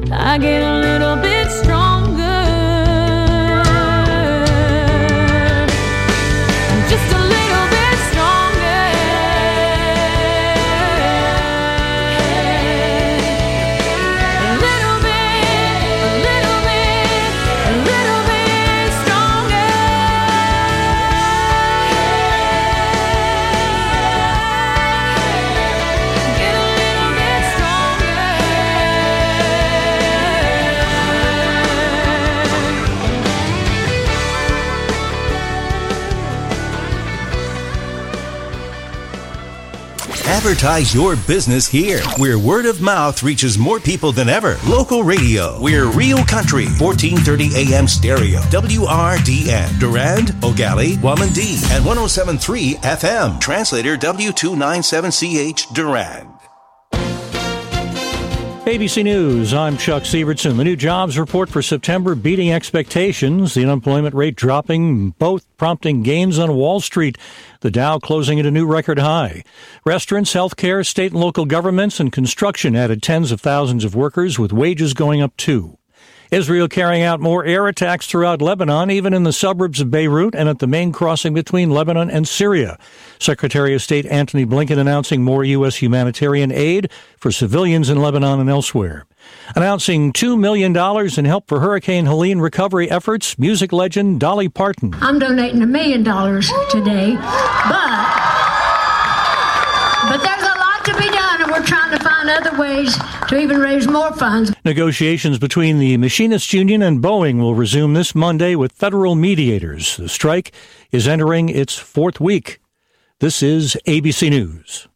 I get a little bit stronger. Just a little bit stronger. A little bit stronger. Get a little bit stronger. Advertise your business here, where word of mouth reaches more people than ever. Local radio. We're Real Country, 1430 AM stereo. WRDN. Durand, Ogali, Wamandee, and 107.3 FM. Translator W297CH Durand. ABC News, I'm Chuck Sievertson. The new jobs report for September beating expectations. The unemployment rate dropping, both prompting gains on Wall Street. The Dow closing at a new record high. Restaurants, healthcare, state and local governments, and construction added tens of thousands of workers, with wages going up too. Israel carrying out more air attacks throughout Lebanon, even in the suburbs of Beirut and at the main crossing between Lebanon and Syria. Secretary of State Antony Blinken announcing more U.S. humanitarian aid for civilians in Lebanon and elsewhere. Announcing $2 million in help for Hurricane Helene recovery efforts, music legend Dolly Parton. I'm donating $1 million today, but there's a lot to be done, and we're trying to find other ways to even raise more funds. Negotiations between the Machinists Union and Boeing will resume this Monday with federal mediators. The strike is entering its fourth week. This is ABC News.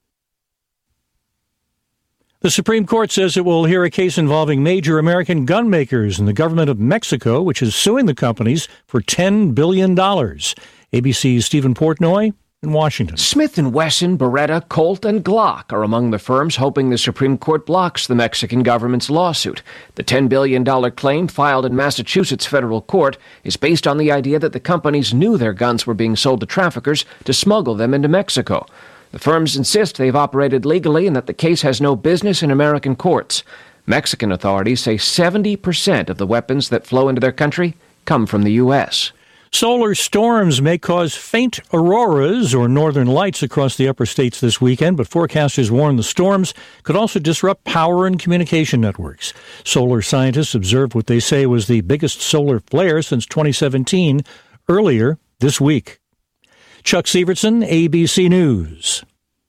The Supreme Court says it will hear a case involving major American gun makers and the government of Mexico, which is suing the companies for $10 billion. ABC's Stephen Portnoy in Washington. Smith & Wesson, Beretta, Colt, and Glock are among the firms hoping the Supreme Court blocks the Mexican government's lawsuit. The $10 billion claim filed in Massachusetts federal court is based on the idea that the companies knew their guns were being sold to traffickers to smuggle them into Mexico. The firms insist they've operated legally and that the case has no business in American courts. Mexican authorities say 70% of the weapons that flow into their country come from the U.S. Solar storms may cause faint auroras or northern lights across the upper states this weekend, but forecasters warn the storms could also disrupt power and communication networks. Solar scientists observed what they say was the biggest solar flare since 2017 earlier this week. Chuck Sievertson, ABC News.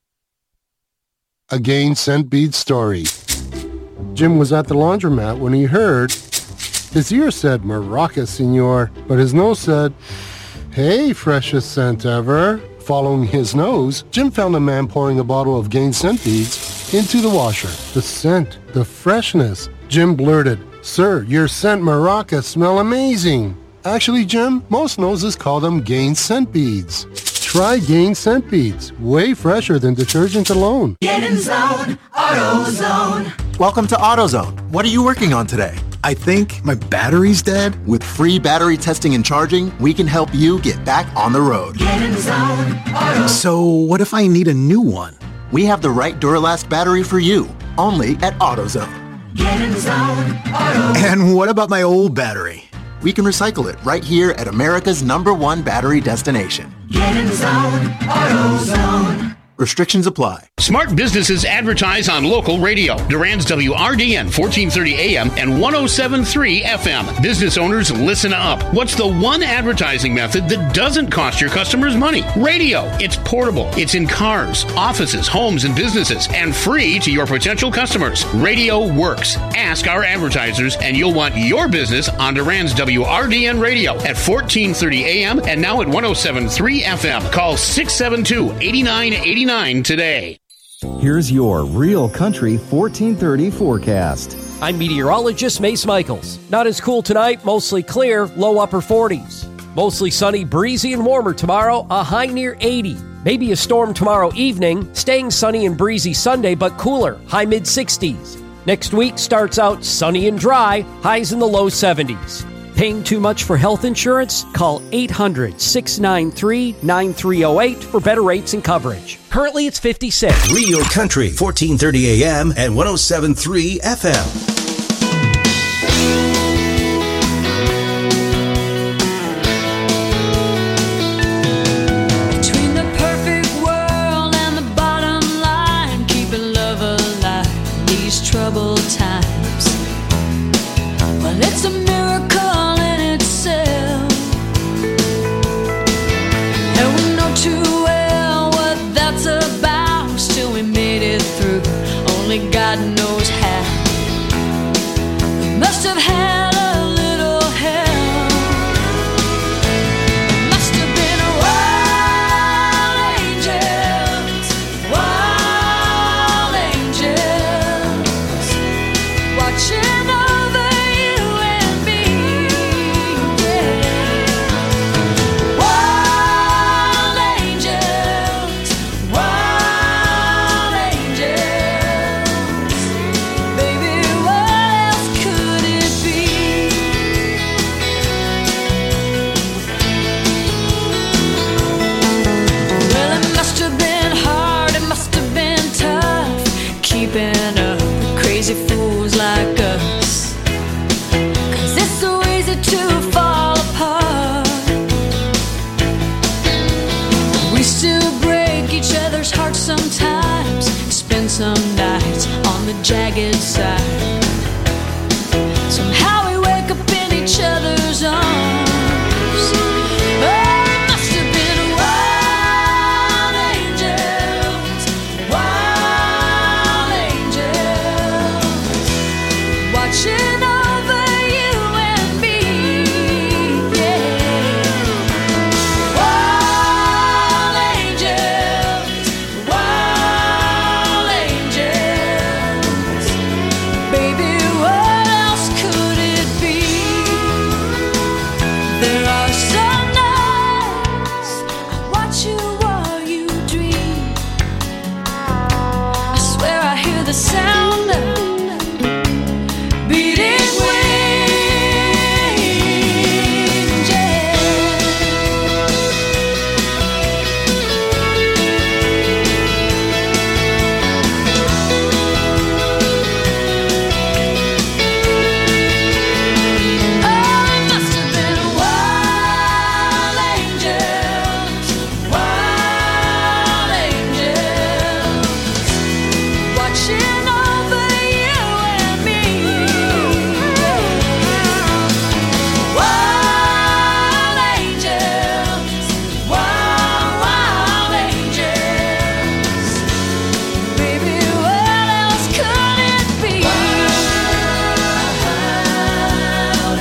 A Gain Scent Bead story. Jim was at the laundromat when he heard. His ear said, "Maraca, senor," but his nose said, "Hey, freshest scent ever." Following his nose, Jim found a man pouring a bottle of Gain scent beads into the washer. The scent, the freshness. Jim blurted, "Sir, your scent Maraca smell amazing." Actually, Jim, most noses call them Gain scent beads. Try Gain scent beads. Way fresher than detergent alone. Get in zone, AutoZone. Welcome to AutoZone. What are you working on today? I think my battery's dead. With free battery testing and charging, we can help you get back on the road. Get in zone, AutoZone. So what if I need a new one? We have the right Duralast battery for you, only at AutoZone. Get in zone, AutoZone. And what about my old battery? We can recycle it right here at America's #1 battery destination. Get in zone, AutoZone. Restrictions apply. Smart businesses advertise on local radio. Durand's WRDN 1430 AM and 107.3 FM. Business owners, listen up. What's the one advertising method that doesn't cost your customers money? Radio. It's portable. It's in cars, offices, homes, and businesses, and free to your potential customers. Radio works. Ask our advertisers, and you'll want your business on Durand's WRDN radio at 1430 AM and now at 107.3 FM. Call 672-8989 today. Here's your Real Country 1430 forecast. I'm meteorologist Mace Michaels. Not as cool tonight, mostly clear, low upper 40s. Mostly sunny, breezy, and warmer tomorrow, a high near 80. Maybe a storm tomorrow evening, staying sunny and breezy Sunday, but cooler, high mid-60s. Next week starts out sunny and dry, highs in the low 70s. Paying too much for health insurance? Call 800-693-9308 for better rates and coverage. Currently, it's 56. Real Country, 1430 AM and 107.3 FM. Well, it's a miracle in itself. And we know too well what that's about. Still we made it through. Only God knows how. We must have had a little help. Must have been wild angels, watching over you and me. Yeah. Wild angels, baby, what else could it be? Well, it must have been hard, it must have been tough, keeping up with crazy fools like us. 'Cause it's so easy to fall apart. We still break each other's hearts sometimes, spend some nights on the jagged side. Somehow we wake up in each other's arms. Oh, it must have been wild angels, watching over you and me. Yeah. Wild angels, baby, what else could it be? There are some nights I watch you while you dream. I swear I hear the sound of beating wings. Yeah. Oh, it must have been wild angels, watching over you and me. Wild angels, baby, what else could it be? Wild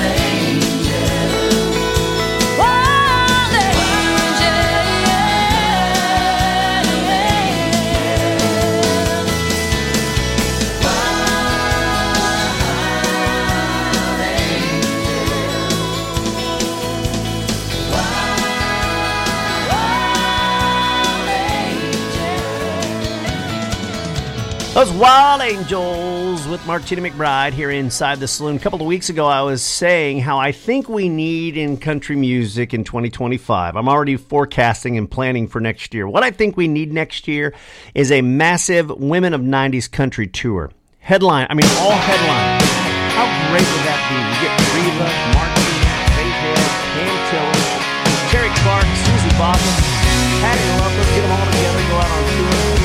Those Wild Angels with Martina McBride here inside the saloon. A couple of weeks ago, I was saying how I think we need in country music in 2025. I'm already forecasting and planning for next year. What I think we need next year is a massive Women of 90s country tour. All headline. How great would that be? You get Reba, Martin, Faith Hill, Cam Tiller, Terry Clark, Susie Botham, Patty Loveless, get them all together, go out on tour.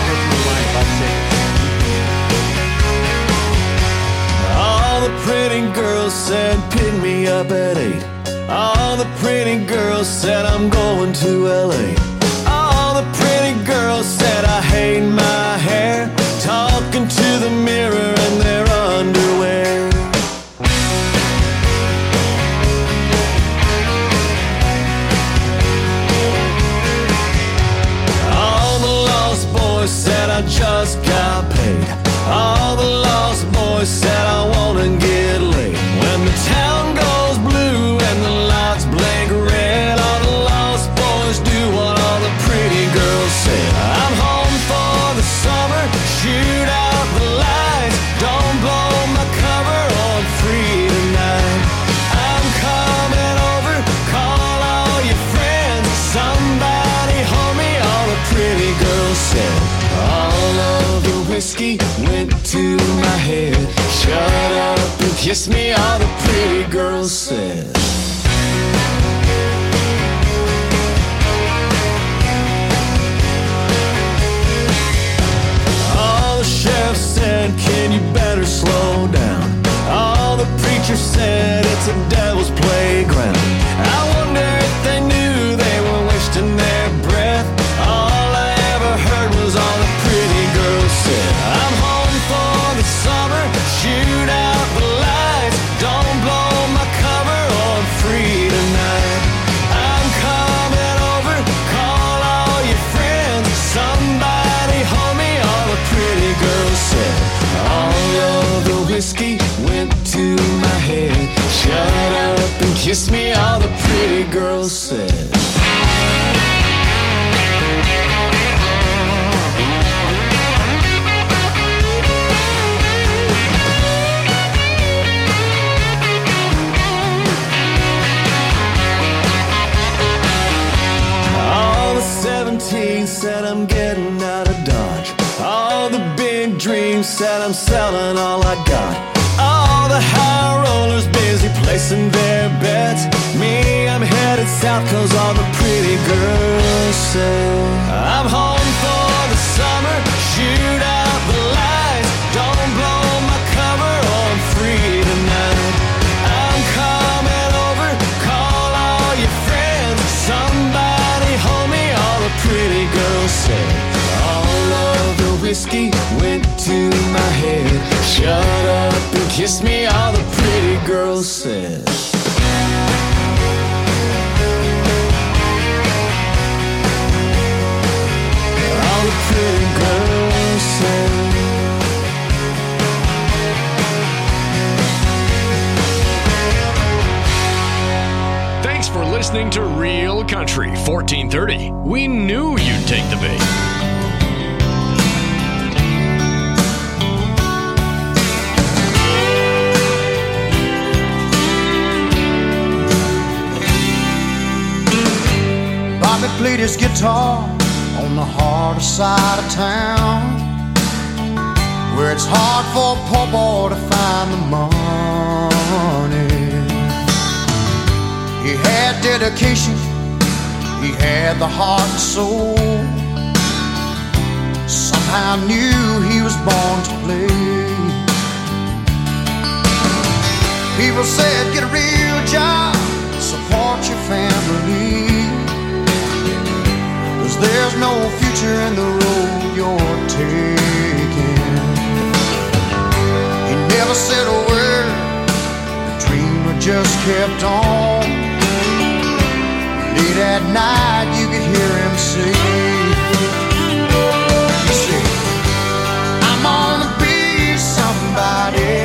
All the pretty girls said pick me up at 8. All the pretty girls said I'm going to LA. All the pretty girls said I hate my hair, talking to the mirror in their underwear. All the lost boys said I just got paid. All the lost boys said I wanna get laid. When the town goes blue and the lights blink red, all the lost boys do what all the pretty girls said. I'm home for the summer, shoot out the lights, don't blow my cover on free tonight. I'm coming over, call all your friends, somebody hold me, all the pretty girls said. All of the whiskey went to my head. Shut up and kiss me, all the pretty girls said. All the sheriff said, can you better slow down? All the preachers preacher said it's a devil's playground. I wonder if they knew they were wasting their breath. All I ever heard was all the pretty girls said. I'm home for the summer, shoot out the lights. Don't blow my cover, or I'm free tonight. I'm coming over, call all your friends. Somebody hold me, all the pretty girls said. All of the whiskey went to my head. Shut up and kiss me, all the pretty girls said. All the 17 said I'm getting out of Dodge. All the big dreams said I'm selling all I got. All the high rollers busy placing their bets. Me, I'm headed south cause all the pretty girls say. I'm home for the summer, shoot out the lights. Don't blow my cover, or I'm free tonight. I'm coming over, call all your friends. Somebody hold me, all the pretty girls say. All of the whiskey went to my head. Shut up and kiss me, all the pretty girls said. All the pretty girls said. Thanks for listening to Real Country 1430. We knew you'd take the bait. Bobby played his guitar on the harder side of town, where it's hard for a poor boy to find the money. He had dedication, he had the heart and soul. Somehow knew he was born to play. People said, get a real job, support your family, 'cause there's no future in the road you're taking. He never said a word, the dreamer just kept on. Late at night you could hear him say, he said, I'm gonna be somebody.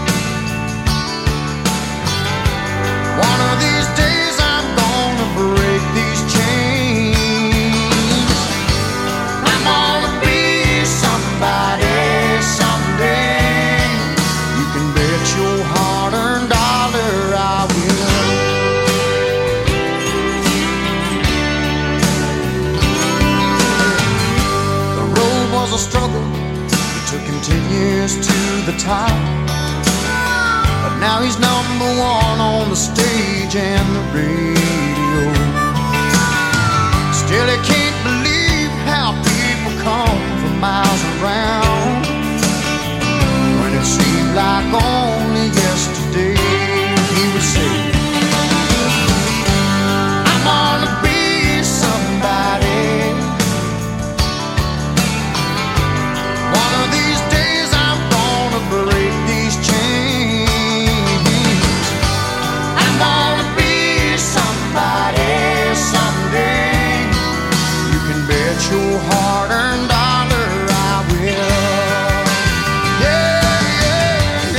One of these days I'm gonna break these chains. I'm gonna be somebody someday. You can bet your hard-earned dollar I will. The road was a struggle, it took him 10 years to the top. But now he's number one on the stage and the radio. Still he can't believe how people come from miles around, when it seemed like only yesterday he would say, I'm gonna be somebody. One of these days I'm gonna break these chains. I'm gonna be somebody someday. You can bet your hard-earned dollar I will. Yeah, yeah,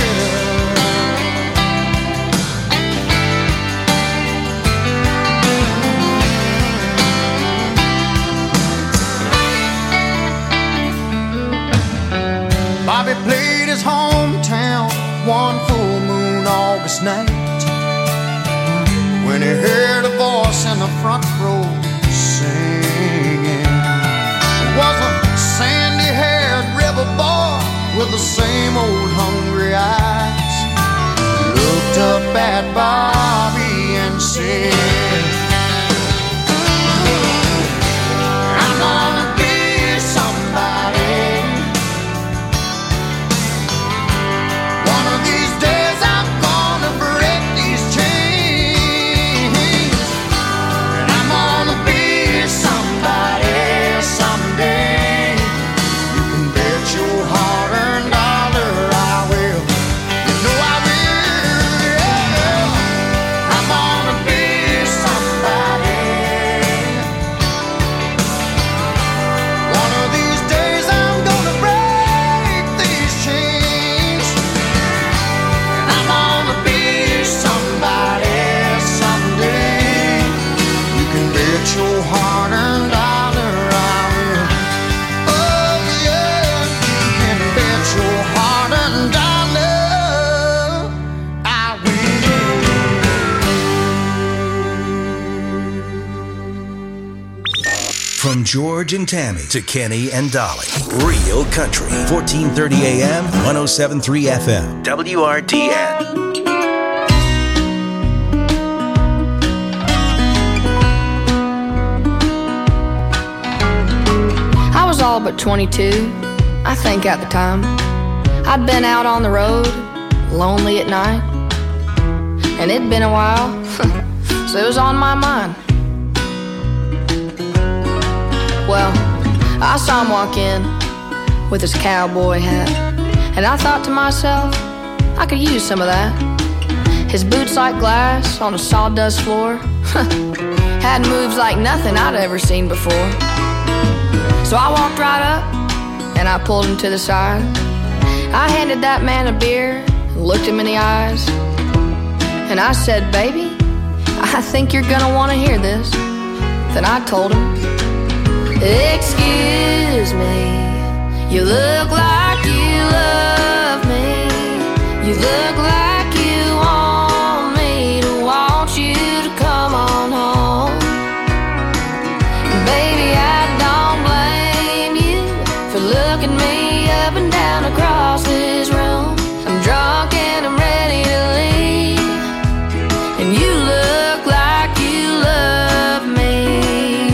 yeah. Bobby played his hometown one full moon August night, when he heard a voice in the front row singing. It was a sandy-haired river boy with the same old hungry eyes. He looked up at Bobby and said, I'm gonna be somebody. One of these days I'm gonna From George and Tammy to Kenny and Dolly. Real Country. 1430 AM, 107.3 FM. WRDN. I was all but 22, I think at the time. I'd been out on the road, lonely at night. And it'd been a while, so it was on my mind. Well, I saw him walk in with his cowboy hat, and I thought to myself, I could use some of that. His boots like glass on a sawdust floor had moves like nothing I'd ever seen before. So I walked right up and I pulled him to the side. I handed that man a beer, looked him in the eyes, and I said, baby, I think you're gonna wanna hear this. Then I told him, excuse me, you look like you love me. You look like you want me to want you to come on home. Baby, I don't blame you for looking me up and down across this room. I'm drunk and I'm ready to leave, and you look like you love me.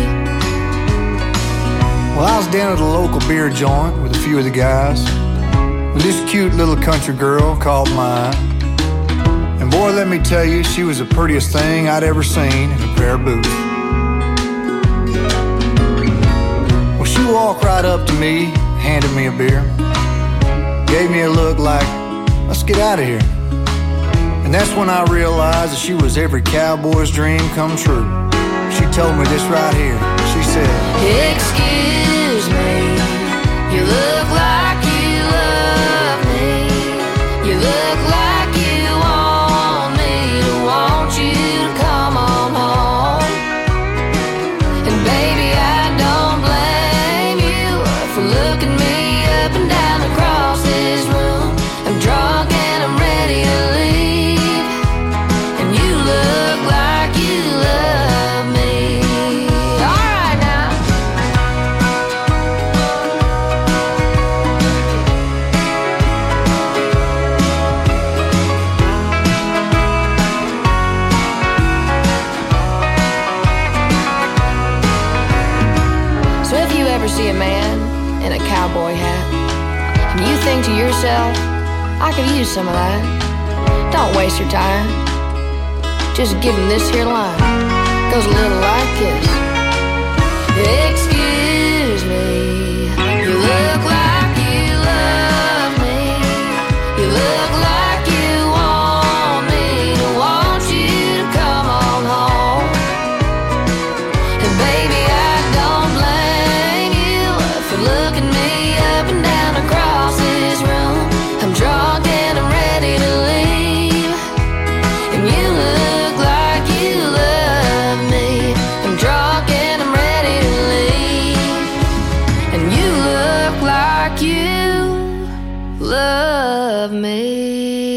Well, I was down at a local beer joint with a few of the guys when this cute little country girl caught my eye. And boy, let me tell you, she was the prettiest thing I'd ever seen in a pair of boots. Well, she walked right up to me, handed me a beer, gave me a look like, let's get out of here. And that's when I realized that she was every cowboy's dream come true. She told me this right here. She said, excuse me, you look like you love me. You look like you want me to want you to come on home. And baby, I don't blame you for looking me up and down across this room. I'm drunk and I'm ready to leave, and you look like you love me. All right now. So if you ever see a man in a cowboy hat and you think to yourself, I could use some of that, don't waste your time. Just give him this here line. Goes a little like this. Excuse me, you look like you love me. You look like you want me to want you to come on home. And baby, I don't blame you for looking me up and down across this room. I'm drunk and I'm ready to leave, and you look like you love me. I'm drunk and I'm ready to leave, and you look like you love me.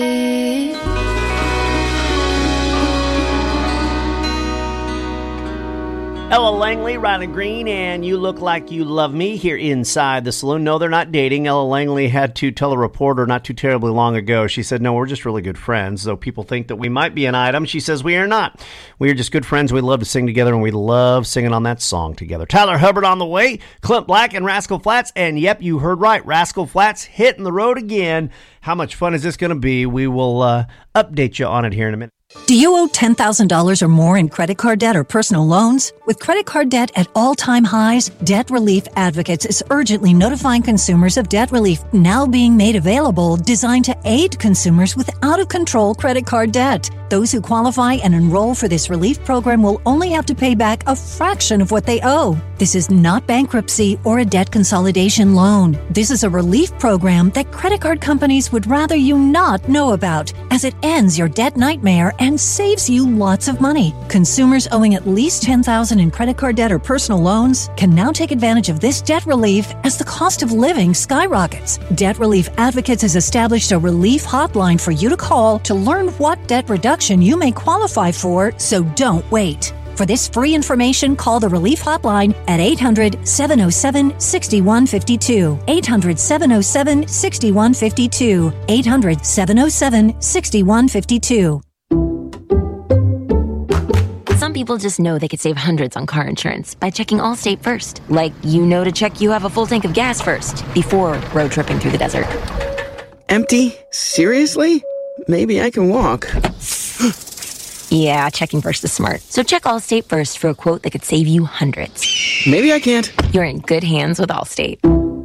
Ella Langley, Riley Green, and You Look Like You Love Me here inside the saloon. No, they're not dating. Ella Langley had to tell a reporter not too terribly long ago. She said, no, we're just really good friends, though people think that we might be an item. She says we are not. We are just good friends. We love to sing together, and we love singing on that song together. Tyler Hubbard on the way, Clint Black and Rascal Flatts, and yep, you heard right, Rascal Flatts hitting the road again. How much fun is this going to be? We will update you on it here in a minute. Do you owe $10,000 or more in credit card debt or personal loans? With credit card debt at all-time highs, Debt Relief Advocates is urgently notifying consumers of debt relief now being made available, designed to aid consumers with out-of-control credit card debt. Those who qualify and enroll for this relief program will only have to pay back a fraction of what they owe. This is not bankruptcy or a debt consolidation loan. This is a relief program that credit card companies would rather you not know about, as it ends your debt nightmare and saves you lots of money. Consumers owing at least $10,000 in credit card debt or personal loans can now take advantage of this debt relief as the cost of living skyrockets. Debt Relief Advocates has established a relief hotline for you to call to learn what debt reduction you may qualify for, so don't wait. For this free information, call the Relief Hotline at 800-707-6152. 800-707-6152. 800-707-6152. Some people just know they could save hundreds on car insurance by checking Allstate first. Like, to check you have a full tank of gas first before road tripping through the desert. Empty? Seriously? Maybe I can walk. Yeah, checking first is smart. So check Allstate first for a quote that could save you hundreds. Maybe I can't. You're in good hands with Allstate.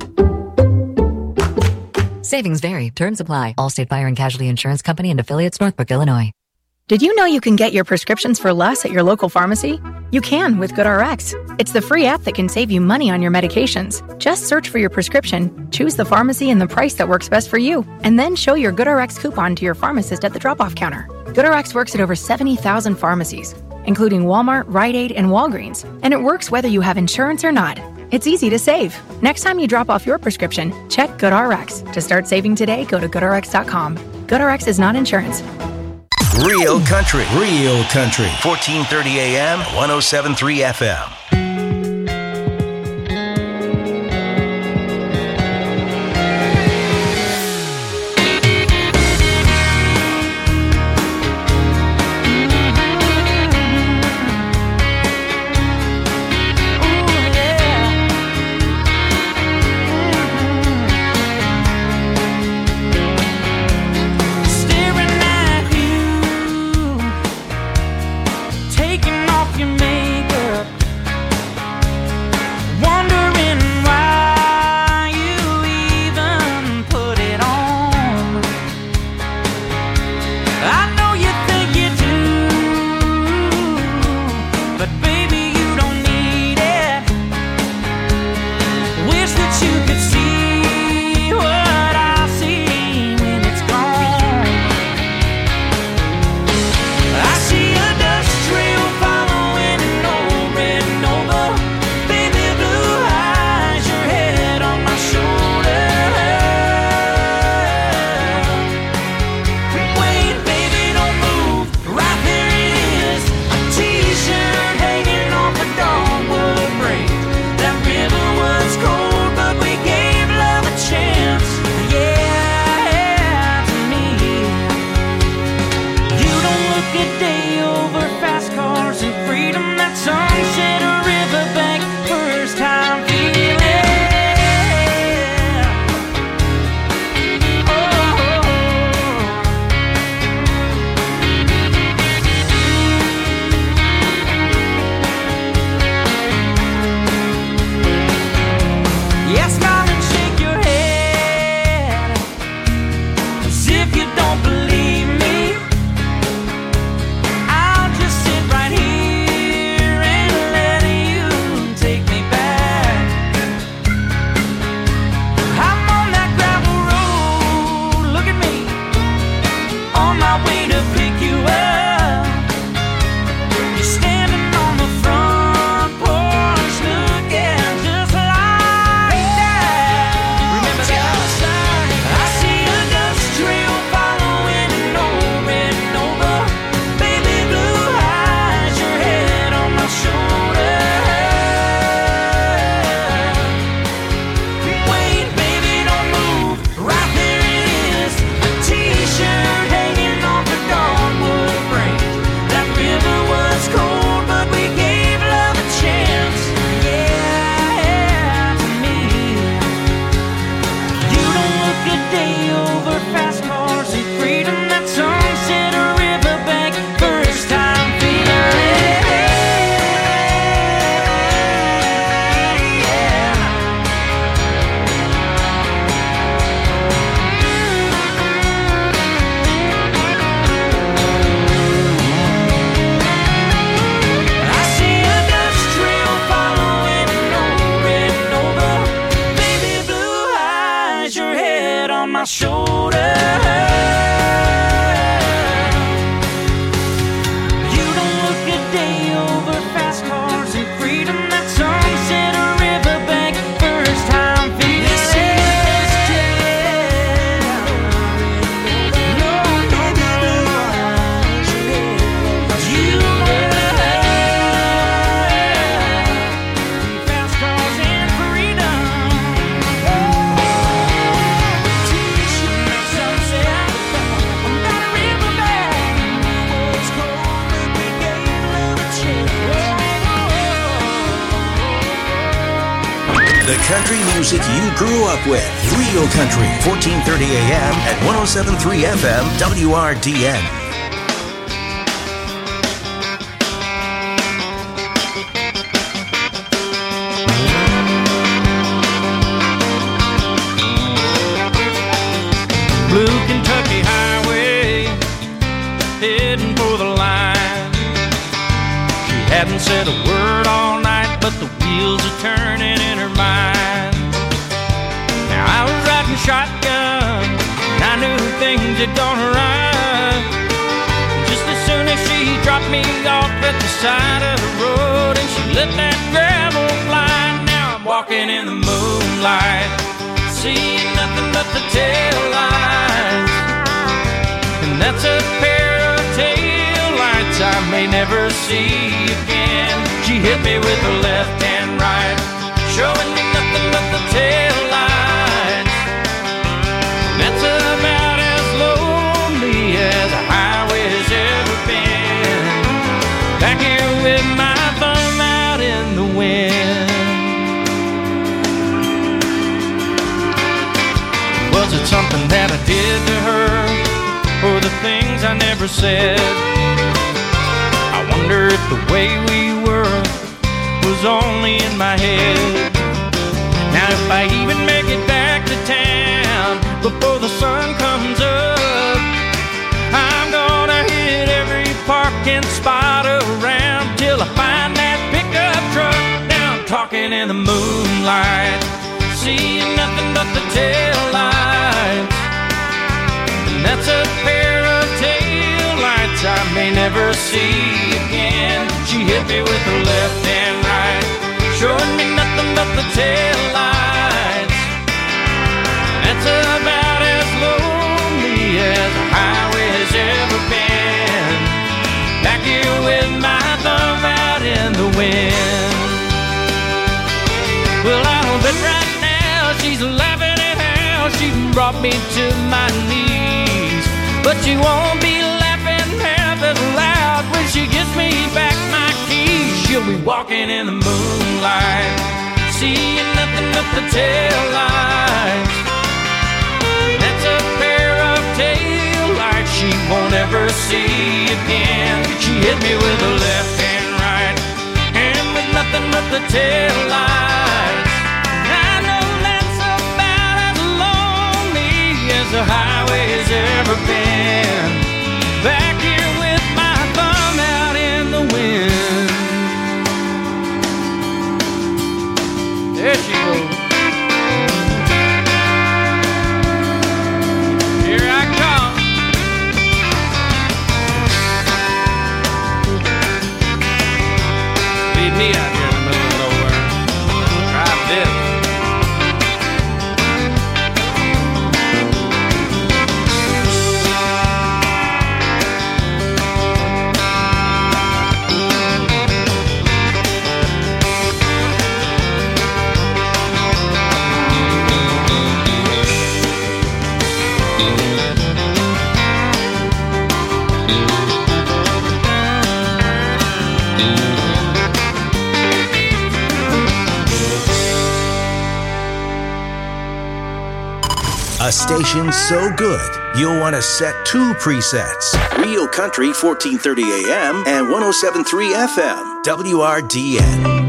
Savings vary. Terms apply. Allstate Fire and Casualty Insurance Company and affiliates, Northbrook, Illinois. Did you know you can get your prescriptions for less at your local pharmacy? You can with GoodRx. It's the free app that can save you money on your medications. Just search for your prescription, choose the pharmacy and the price that works best for you, and then show your GoodRx coupon to your pharmacist at the drop-off counter. GoodRx works at over 70,000 pharmacies, including Walmart, Rite Aid, and Walgreens, and it works whether you have insurance or not. It's easy to save. Next time you drop off your prescription, check GoodRx. To start saving today, go to GoodRx.com. GoodRx is not insurance. Real country. 1430 AM, 107.3 FM. Taking off your makeup The country music you grew up with. Real Country, 1430 AM at 107.3 FM, WRDN. Blue Kentucky Highway, heading for the line. She hadn't said a word all night, but the wheels are turning in her mind. Now I was riding shotgun, and I knew things had gone right. Just as soon as she dropped me off at the side of the road, and she let that gravel fly. Now I'm walking in the moonlight, seeing nothing but the tail lights. And that's a pair of tail lights I may never see again. She hit me with her left and right, showing me nothing but the tail lights. And that's about as lonely as a highway has ever been. Back here with my thumb out in the wind. Was it something that I did to her, or the things I never said? I wonder if the way we were was only in my head. Now if I even make it back to town before the sun comes up, I'm gonna hit every parking spot around till I find that pickup truck. Now I'm talking in the moonlight, seeing nothing but the tail lights. And that's a pair of tail lights I may never see again. She hit me with her left and right, showing me nothing but the tail lights. That's about as lonely as a highway has ever been. Back here with my thumb out in the wind. Well, I don't bet right now she's laughing at how she brought me to my knees, but she won't be laughing half as loud when she gives me back my keys. She'll be walking in the moonlight, seeing nothing but the tail lights. That's a pair of tail lights she won't ever see again. She hit me with her left and right, and with nothing but the tail lights. I know that's about as lonely as the highway has ever been. Back here with my thumb out in the wind. There she goes. Here I come. Leave me out here in the middle of nowhere. Try this. A station so good, you'll want to set two presets. Real Country, 1430 AM and 107.3 FM, WRDN.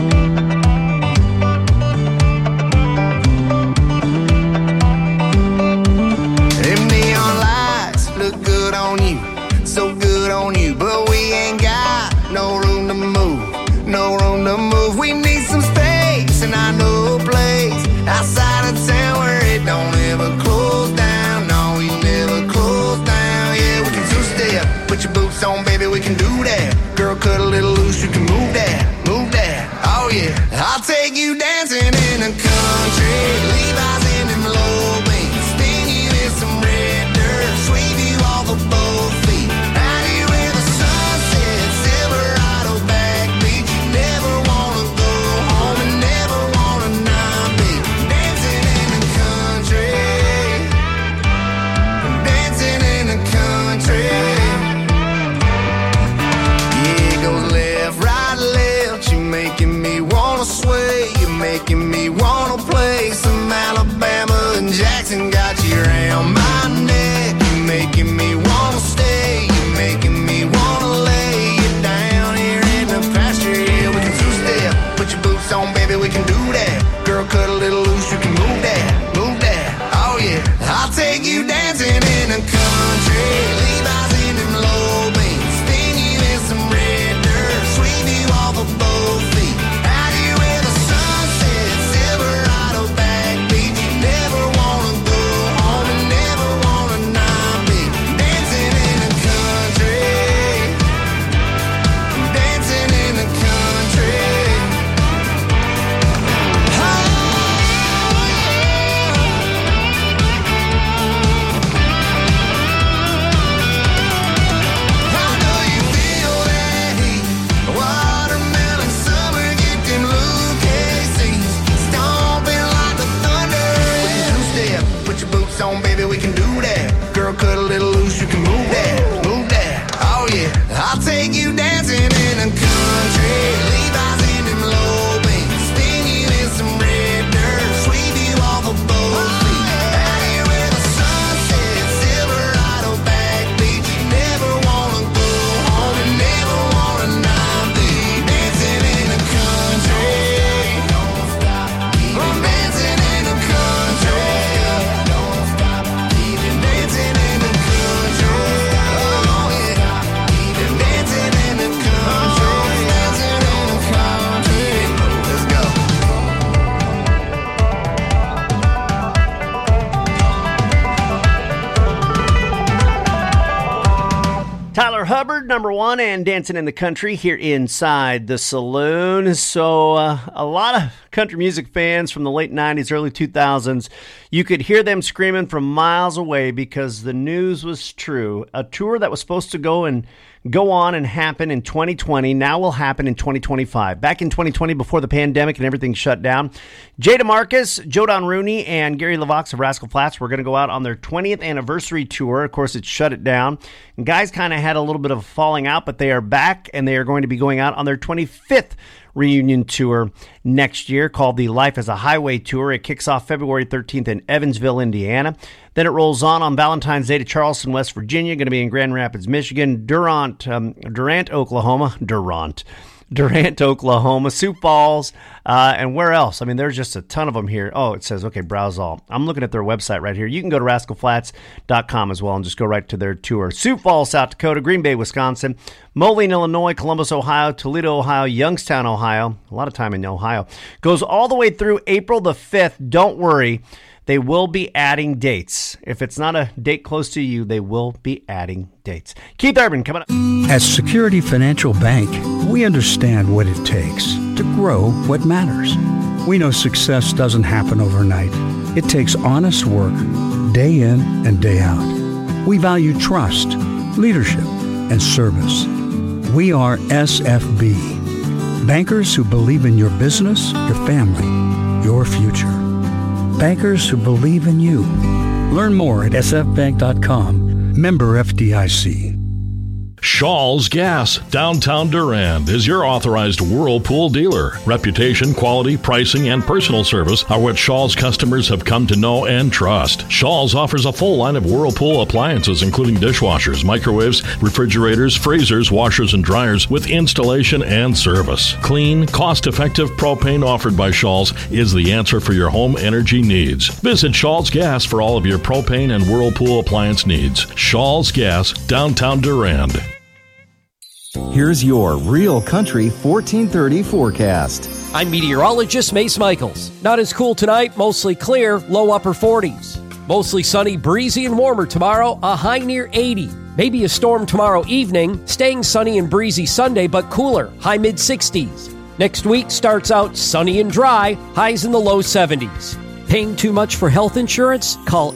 Them neon lights look good on you, so good on you, but we ain't got no room to move, no room to move. We need some space, and I know a place outside of town where it don't ever close down. No, we never close down. Yeah, we can two-step, put your boots on, baby, we can do that. Girl, cut a little loose, you can move that, move that. Oh yeah, I'll take you dancing in the country, Levi's in them low beams, spin you in some red dirt, sweep you off of both feet. Out here where the sun sets, Silverado backbeat. You never wanna go home and never wanna not be dancing in the country, dancing in the country. Yeah, it goes left. Tyler Hubbard, number one, and Dancing in the Country here inside the saloon. So a lot of country music fans from the late 90s, early 2000s, you could hear them screaming from miles away because the news was true. A tour that was supposed to go on and happen in 2020 now will happen in 2025. Back in 2020, before the pandemic and everything shut down, Jay DeMarcus, Joe Don Rooney, and Gary LaVox of Rascal Flatts were going to go out on their 20th anniversary tour. Of course, it shut it down. And guys kind of had a little bit of a falling out, but they are back, and they are going to be going out on their 25th reunion tour next year called the Life as a Highway Tour. It kicks off February 13th in Evansville, Indiana. Then it rolls on Valentine's Day to Charleston, West Virginia, going to be in Grand Rapids, Michigan, Durant, Oklahoma, Sioux Falls, and where else? I mean, there's just a ton of them here. Oh, it says, okay, browse all. I'm looking at their website right here. You can go to rascalflats.com as well and just go right to their tour. Sioux Falls, South Dakota, Green Bay, Wisconsin, Moline, Illinois, Columbus, Ohio, Toledo, Ohio, Youngstown, Ohio. A lot of time in Ohio. Goes all the way through April the 5th. Don't worry. They will be adding dates. If it's not a date close to you, they will be adding dates. Keith Urban coming up. At Security Financial Bank, we understand what it takes to grow what matters. We know success doesn't happen overnight. It takes honest work, day in and day out. We value trust, leadership, and service. We are SFB, bankers who believe in your business, your family, your future. Bankers who believe in you. Learn more at sfbank.com. Member FDIC. Shaw's Gas, downtown Durand, is your authorized Whirlpool dealer. Reputation, quality, pricing, and personal service are what Shaw's customers have come to know and trust. Shaw's offers a full line of Whirlpool appliances, including dishwashers, microwaves, refrigerators, freezers, washers, and dryers, with installation and service. Clean, cost-effective propane offered by Shaw's is the answer for your home energy needs. Visit Shaw's Gas for all of your propane and Whirlpool appliance needs. Shaw's Gas, downtown Durand. Here's your Real Country 1430 forecast. I'm meteorologist Mace Michaels. Not as cool tonight, mostly clear, low upper 40s. Mostly sunny, breezy, and warmer tomorrow, a high near 80. Maybe a storm tomorrow evening, staying sunny and breezy Sunday, but cooler, high mid 60s. Next week starts out sunny and dry, highs in the low 70s. Paying too much for health insurance? Call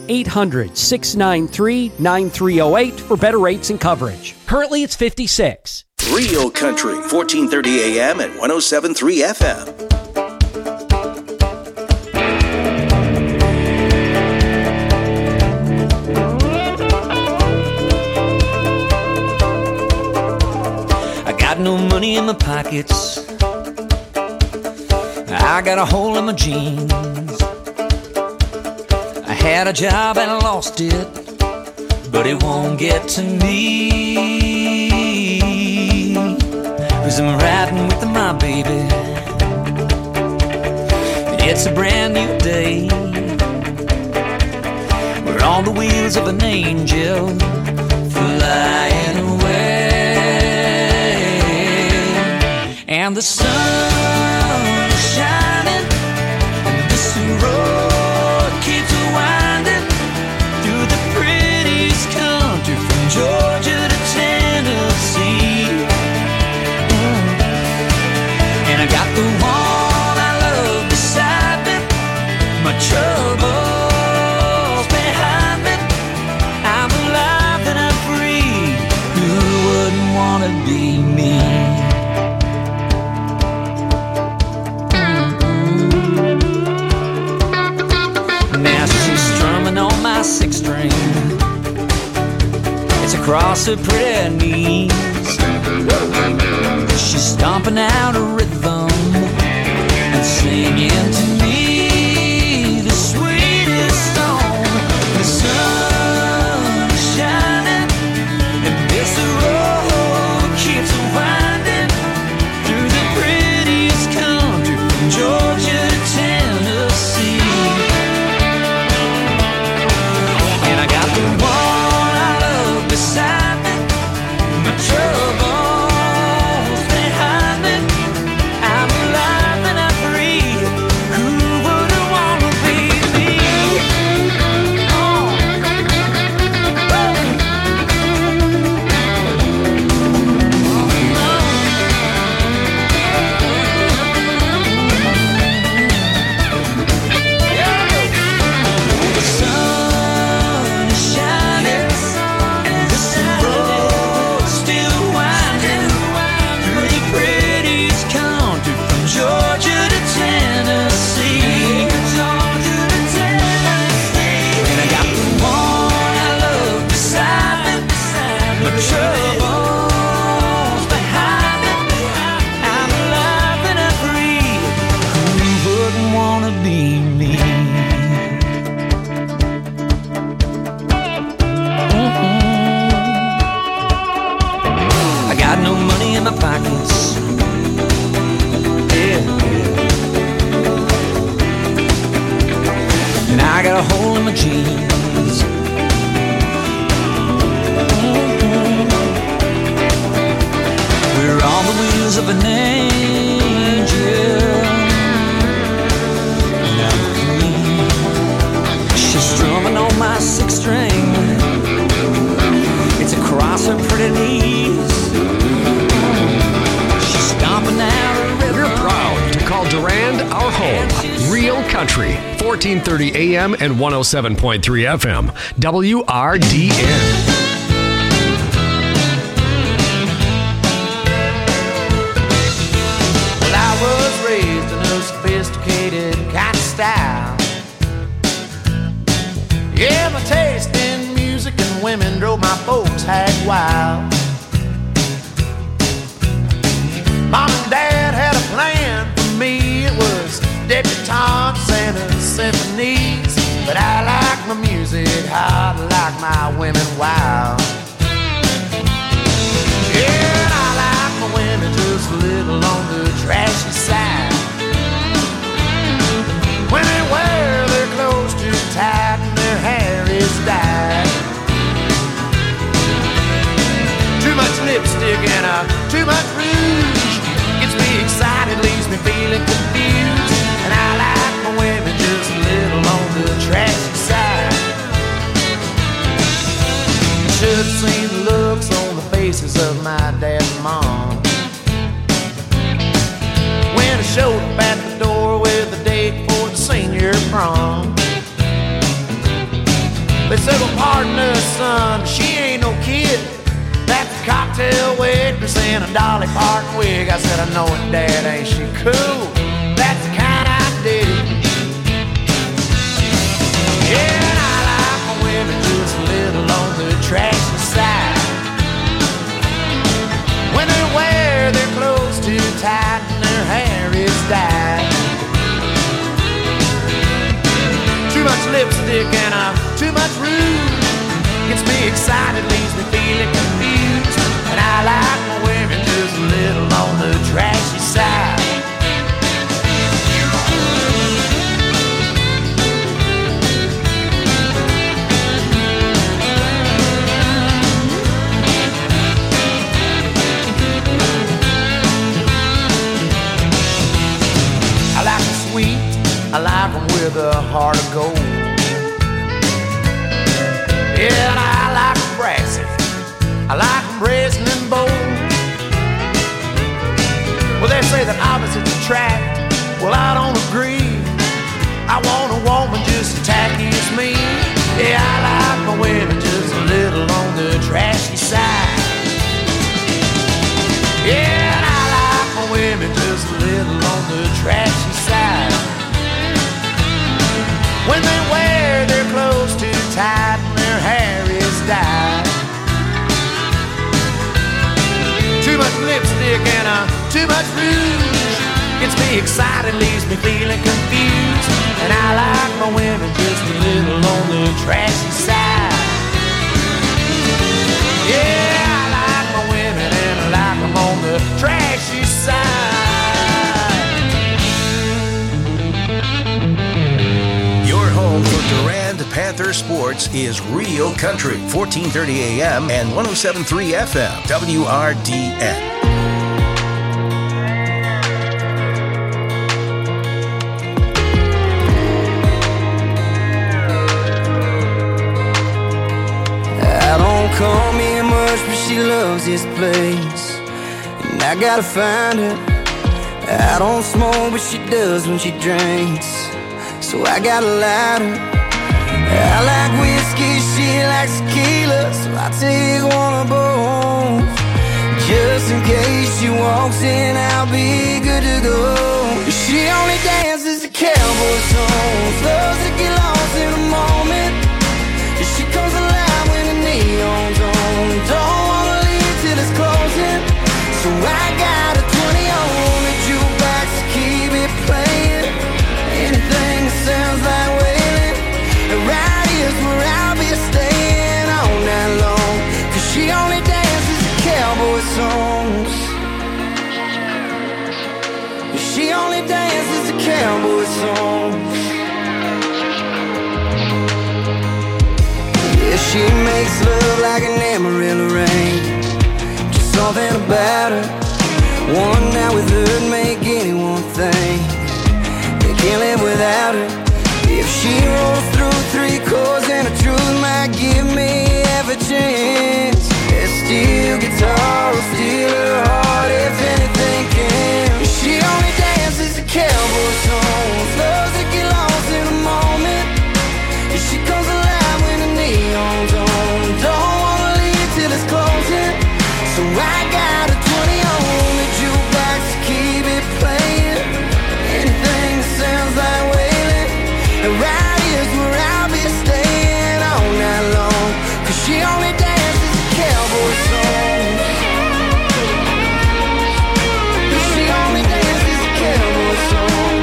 800-693-9308 for better rates and coverage. Currently, it's 56. Real Country, 1430 AM and 107.3 FM. I got no money in my pockets. I got a hole in my jeans. I had a job and I lost it, but it won't get to me. 'Cause I'm riding with my baby. It's a brand new day. We're on the wheels of an angel flying away. And the sun is shining, and this road keeps winding through the prettiest country from Georgia to Tennessee. And I got the one I love beside me, my troubles behind me. I'm alive and I'm free. Who wouldn't want to be me? Now she's strumming on my six string. It's across her pretty knees. She's stomping out a rhythm and singing to me the sweetest song. The sun is shining and this road keeps winding through the prettiest country from Georgia to Tennessee. And I got the one I love beside me, my troubles behind me. I'm alive and I'm free. Who jeans. We're on the wings of an angel. Now she's strumming on my sixth string. It's across her pretty knees. She's stomping out a river. We're proud to call Durand our home. Real Country, 1430 AM and 107.3 FM, WRDN. Well, I was raised in a sophisticated kind of style. Yeah, my taste in music and women drove my folks hag wild. Mom and Dad had a plan for me. It was debutantes and symphonies. But I like my music hot, like my women wild. Yeah, and I like my women just a little on the trashy side. When they wear their clothes too tight and their hair is dyed. Too much lipstick and too much rouge gets me excited, leaves me feeling confused. And I like my women just a little on the trashy side. Should've seen the looks on the faces of my dad and mom when I showed up at the door with a date for the senior prom. They said, well, pardon us, son, she ain't no kid. That's a cocktail waitress in a Dolly Parton wig. I said, I know it, Dad, ain't she cool? That's the kind I dig. Yeah, and I like my women just a little on the trashy side. When they wear their clothes too tight and their hair is dyed. Too much lipstick and too much rouge gets me excited, leaves me feeling confused. And I like my women just a little on the trashy side. I like them sweet, I like them with a heart of gold. Yeah, and I like them brassy, I like them brazen and bold. Well, they say that opposites attract, well, I don't agree. I want a woman just as tacky as me. Yeah, I like my women just a little on the trashy side. Yeah, and I like my women just a little on the trashy side. When they wear their clothes too tight and their hair is dyed. Too much lipstick and too much rouge gets me excited, leaves me feeling confused. And I like my women just a little on the trashy side. Yeah, I like my women and I like them on the trashy side. Your home for Durand Panther sports is Real Country, 1430 AM and 107.3 FM, WRDN. Call me much, but she loves this place, and I gotta find her. I don't smoke, but she does when she drinks, so I gotta light her. I like whiskey, she likes tequila, so I take one of both. Just in case she walks in, I'll be good to go. She only dances to cowboy songs, loves to get lost in the moment. She comes alive when the neon's on. Don't wanna leave till it's closing, so I got a 20 on the jukebox to keep it playing. Anything that sounds like wailing, right here's where I'll be staying all night long. 'Cause she only dances to cowboy songs. She only dances to cowboy songs. She makes love like an Amarillo rain. Just something about her. One night with her make anyone think they can't live without her. If she rolls through 3 chords and the truth might give me half a chance, that steel guitar will steal her heart if anything can. She only dances the cowboy songs, loves to get lost in the moment. She comes alive when the neon's on. Don't wanna leave till it's closing, so I got a 20 on the jukebox to keep it playing. Anything that sounds like wailing, and right here's where I'll be staying all night long. 'Cause she only dances the cowboy songs. She only dances the cowboy songs.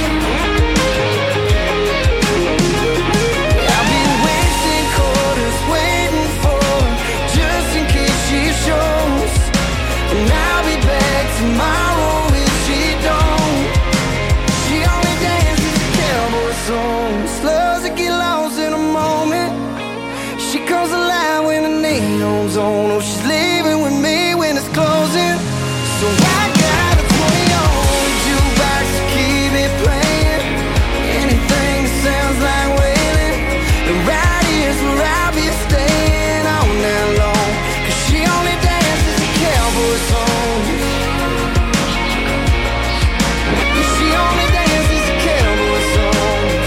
I'll be wasting quarters waiting for her, just in case she shows. And I'll be back tomorrow if she don't. She only dances the cowboy songs, loves to get lost in a moment. She comes alive when the neon's on. Oh, she's leaving with me when it's closing. So I got a 20 on the jukebox to keep it playing. Anything that sounds like wailing, and right here's where I'll be staying all night long. 'Cause she only dances the cowboy songs. She only dances the cowboy songs.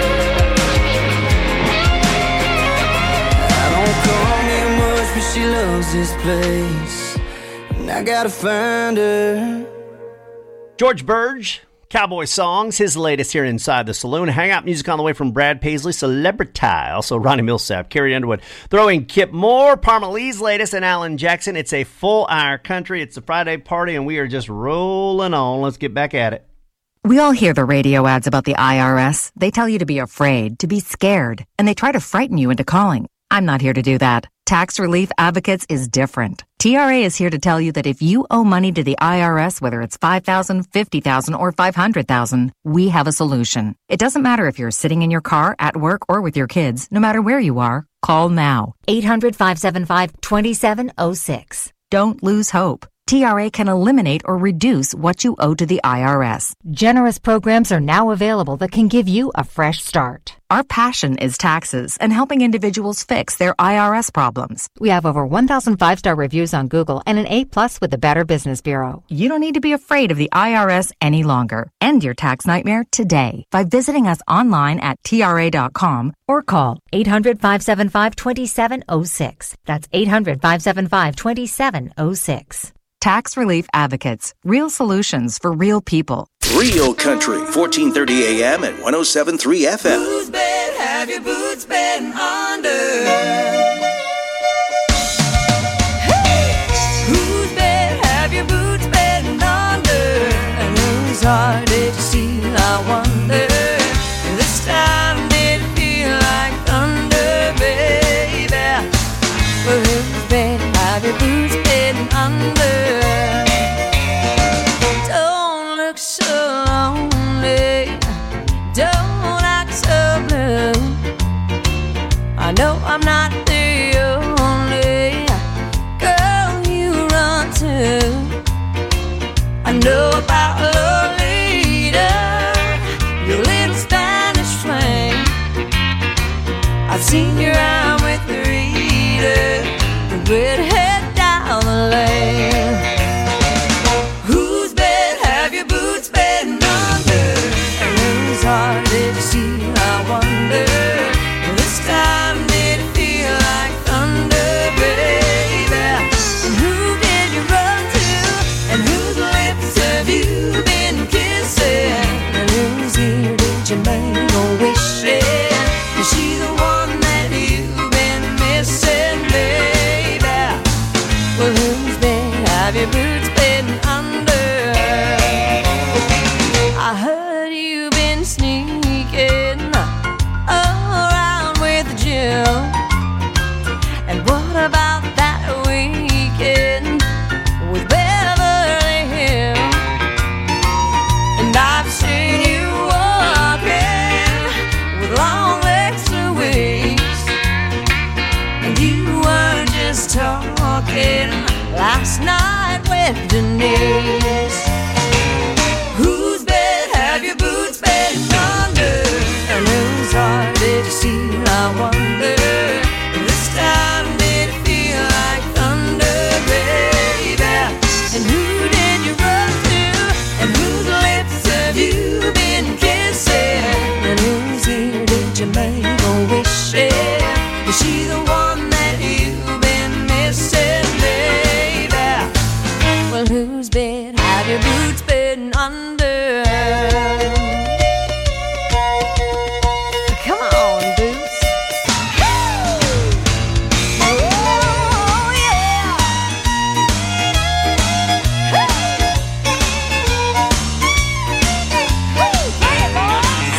I don't come here much, but she loves this place, and I gotta find her. George Burge, Cowboy Songs, his latest here inside the saloon. Hangout music on the way from Brad Paisley, Celebrity. Also Ronnie Millsap, Carrie Underwood, throwing Kip Moore, Parma Lee's latest, and Alan Jackson. It's a full hour country. It's the Friday party, and we are just rolling on. Let's get back at it. We all hear the radio ads about the IRS. They tell you to be afraid, to be scared, and they try to frighten you into calling. I'm not here to do that. Tax Relief Advocates is different. TRA is here to tell you that if you owe money to the IRS, whether it's $5,000, $50,000, or $500,000, we have a solution. It doesn't matter if you're sitting in your car, at work, or with your kids. No matter where you are, call now. 800-575-2706. Don't lose hope. TRA can eliminate or reduce what you owe to the IRS. Generous programs are now available that can give you a fresh start. Our passion is taxes and helping individuals fix their IRS problems. We have over 1,000 5-star reviews on Google and an A+ with the Better Business Bureau. You don't need to be afraid of the IRS any longer. End your tax nightmare today by visiting us online at TRA.com or call 800-575-2706. That's 800-575-2706. Tax Relief Advocates. Real solutions for real people. Real Country, 1430 AM and 107.3 FM. Whose bed have your boots been under? Whose bed have your boots been under? And whose heart did you steal, I wonder? This time did it feel like thunder, baby? Well, whose bed have your boots been under? Don't look so lonely, don't act so blue. I know I'm not the only girl you run to. I know about Lolita, your little Spanish flame. I've seen your arm with Rita, the redhead down the lane. Whose bed have your boots been under? And whose heart did you steal, I wonder? This time did it feel like thunder, baby? And who did you run to? And whose lips have you been kissing? And whose ear did you make a wish in? Is she the one that you've been missing, baby? Well, whose bed have your boots been under? I heard you've been sneaking around with Jill. And what about that weekend with Beverly Hills? And I've seen you walking with long legs to waist. And wedding is. Whose bed have your boots been under? And whose heart did you steal, I wonder? This time did it feel like thunder, baby? And who did you run to? And whose lips have you been kissing? And whose ear did you make a wish in? Is she the one that you've been missing, baby? Well, whose bed have your boots been under? Come on, boots. Oh, yeah. Hey, boys.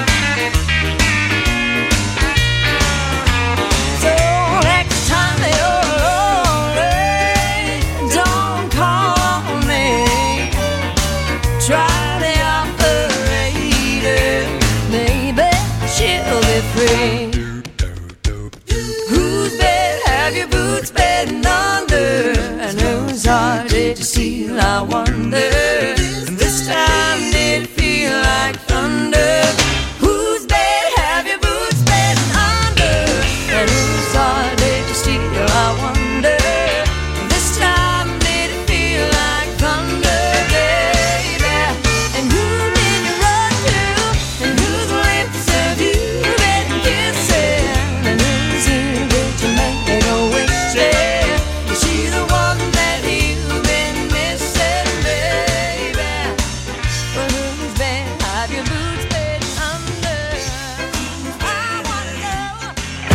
So next time you're lonely, don't call me. Try the operator, maybe she'll be free. Whose bed have your boots been under? And whose heart did you steal, I wonder? And this time did it feel like thunder? Whose bed have your boots been under? And whose heart did you steal, I wonder? This time did it feel like thunder, baby? And who did you run to? And whose lips have you been kissing? And whose ear did you make a wish in? Is she the one that you've been missing, baby? Well, whose bed have your boots been under? I wanna know.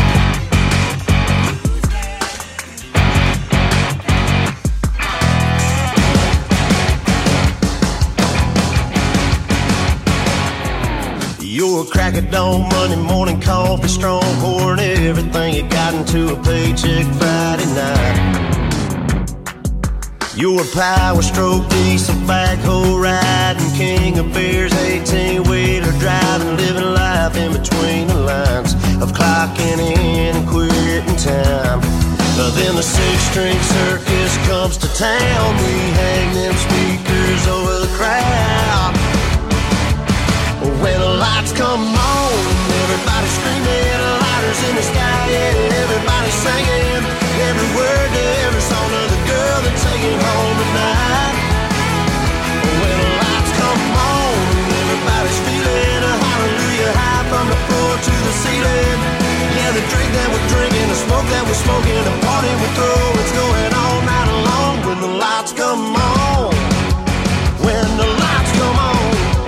You're a crack of dawn, Monday morning coffee, strong pouring everything you got into a paycheck Friday night. You're a power stroke, diesel backhoe riding, king of beers, 18-wheeler driving, living life in between the lines of clocking in and quitting time. Then the six-string circus comes to town, we hang them speakers over the crowd. When the lights come on, everybody screaming, lighters in the sky, yeah, everybody singing every word to every song of the girl they're taking home tonight. When the lights come on, everybody's feeling a hallelujah high from the floor to the ceiling. Yeah, the drink that we're drinking, the smoke that we're smoking, the party we throw, it's going all night long. When the lights come on, when the lights come on.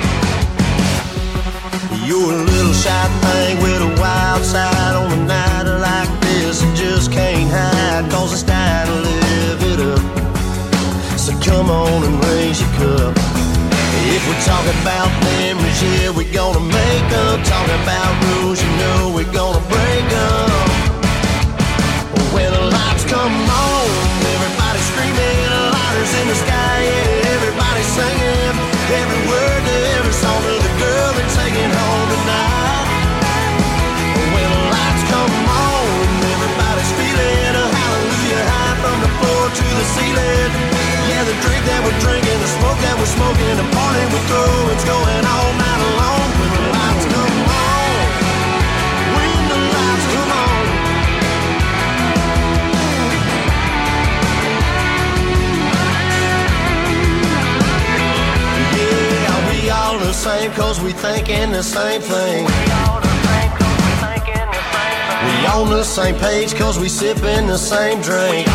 You're a little shy thing with a wild side on a night like this. You just can't hide, cause it's time to live it up. So come on and raise your cup. If we're talking about memories, yeah, we're gonna make up. Talking about rules, you know we're gonna break up. When the lights come on, everybody's screaming, lighters in the sky, yeah, everybody's singing every word to every song of the girl they're taking home tonight. When the lights come on, everybody's feeling a hallelujah high from the floor to the ceiling. Yeah, the drink that we're drinking, the smoke that we're smoking, the party we throw, it's going all night long. When the lights come on, when the lights come on. Yeah, we all the same cause we thinking the same thing. We on the same page cause we sipping the same drink.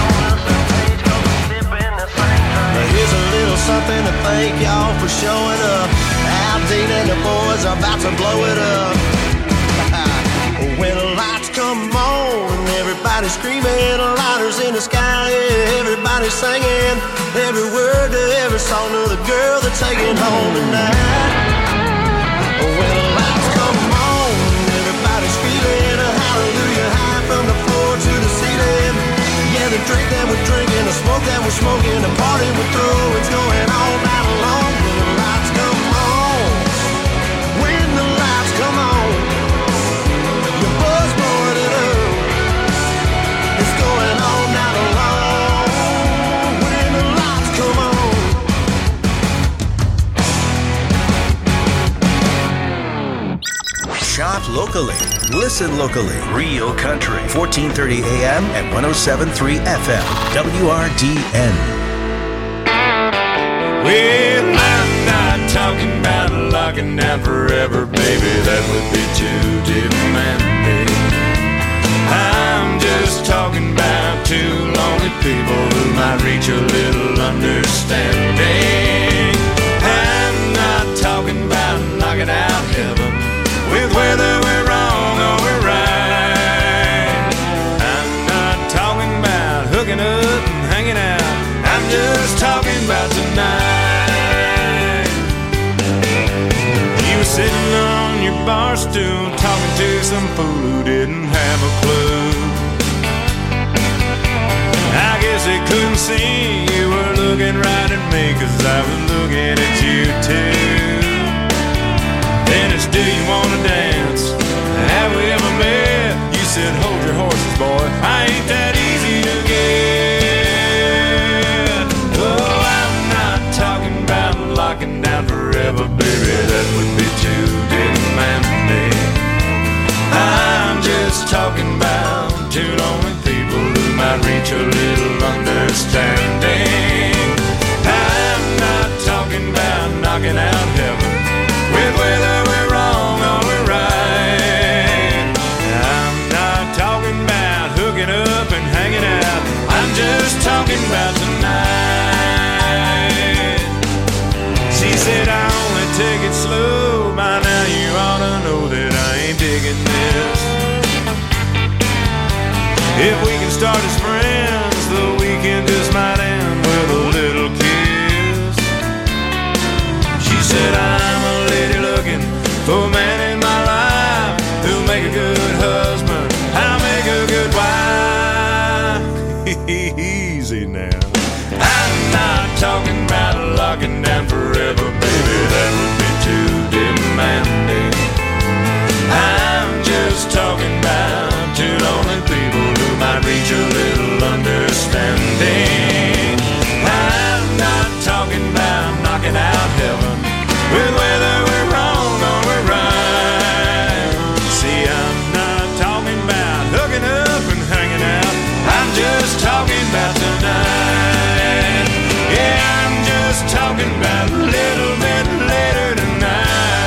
Now here's a little something to thank y'all for showing up. Al Dean and the boys are about to blow it up. When the lights come on, everybody's screaming, lighters in the sky, yeah, everybody's singing every word to every song of the girl they're taking home tonight. When the lights come on, everybody's feeling a hallelujah high from the floor to the ceiling. Yeah, the drink that we're drinking, the smoke that we're smoking, the party we throw, it's going all night long. When the lights come on, when the lights come on, your buzz blowing it up, it's going all night long. When the lights locally. Listen locally. Real Country. 1430 AM and 107.3 FM. WRDN. Well, I'm not talking about locking down forever, baby. That would be too demanding. I'm just talking about two lonely people who might reach a little understanding. I'm not talking about knocking out heaven with whether we're wrong or we're right. I'm not talking about hooking up and hanging out. I'm just talking about tonight. You were sitting on your bar stool talking to some fool who didn't have a clue. I guess they couldn't see you were looking right at me, 'cause I was looking at you too. Then it's, do you wanna dance? Have we ever met? You said, hold your horses, boy, I ain't that easy to get. Oh, I'm not talking about locking down forever, baby, that would be too demanding. I'm just talking about two lonely people who might reach a little understanding. I'm not talking about knocking out heaven with whether we're wrong or we're right. I'm not talking about hooking up and hanging out. I'm just talking about tonight. She said, I only take it slow. By now you ought to know that I ain't digging this. If we can start as friends, the weekend just might end with a little kiss. She said, I'm a lady looking for a man in my life who'll make a good husband, I'll make a good wife. Easy now. I'm not talking about locking down forever, baby, that would be too demanding. I'm just talking about two lonely people who might reach a little understanding. I'm not talking about knocking out heaven with whether we're wrong or we're right. See, I'm not talking about hooking up and hanging out. I'm just talking about tonight. Yeah, I'm just talking about a little bit later tonight.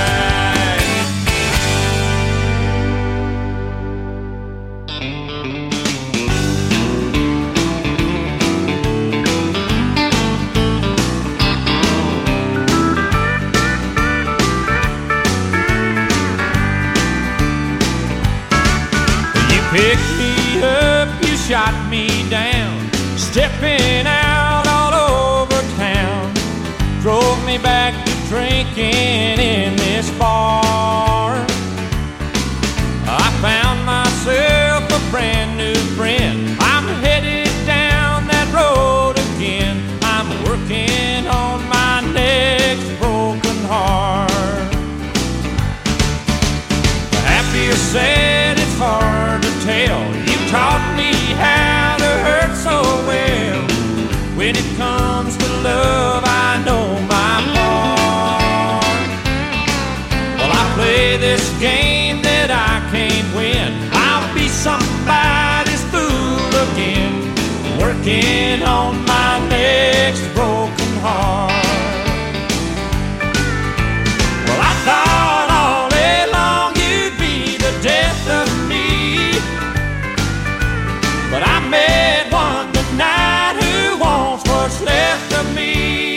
Picked me up, you shot me down, stepping out all over town. Drove me back to drinking in this bar. I found myself a brand new friend. I'm headed down that road again. I'm working on my next broken heart. Happy or sad, it's hard to tell. You taught me how to hurt so well. When it comes to love, I know my part. Well, I play this game that I can't win. I'll be somebody's fool again, working on my next broken heart. Well, I thought all day long you'd be the death of me, but I met one tonight who wants what's left of me.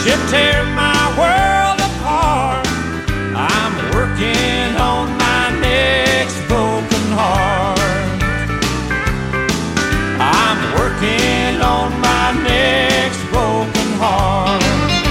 You tear my world apart. I'm working